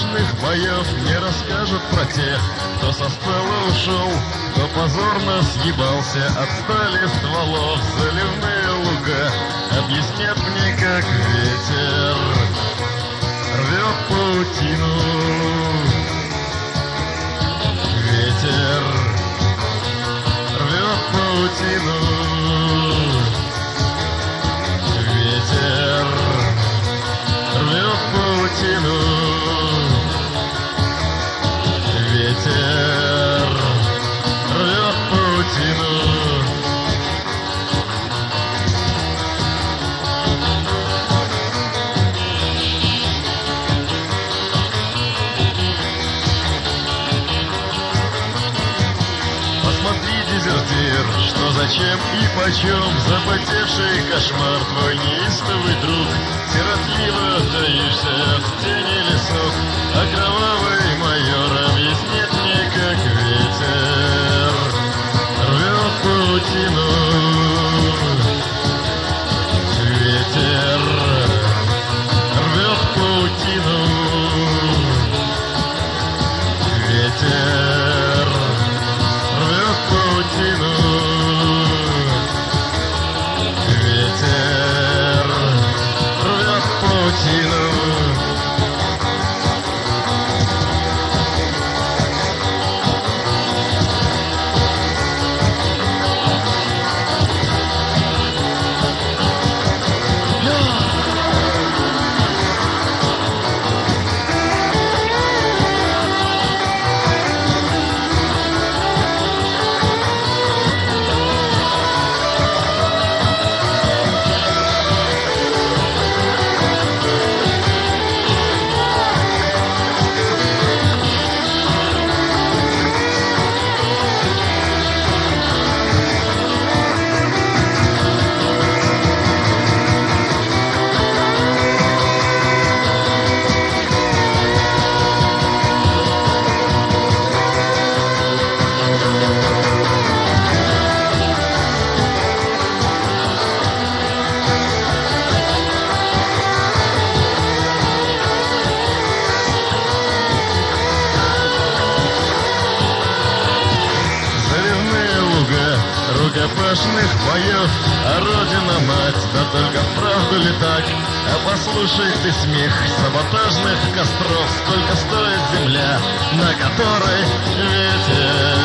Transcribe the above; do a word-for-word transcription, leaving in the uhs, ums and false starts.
рукопашных боев не расскажут про тех, кто со стола ушел, кто позорно съебался от стали стволов. Заливные луга объяснят мне, как ветер рвет паутину. Ветер рвет паутину. Ветер рвет паутину. Ветер рвет паутину. Посмотри, дезертир, что зачем и почем запотевший кошмар твой неистовый друг. Сиротливо таишься в тени лесов, а кровавый майор объяснит мне, как ветер рвет паутину. Ветер рвет паутину. Ветер рвет паутину. Ветер рвет паутину. Рукопашных боев, а родина-мать, да только вправду ли так? А послушай ты смех саботажных костров, сколько стоит земля, на которой ветер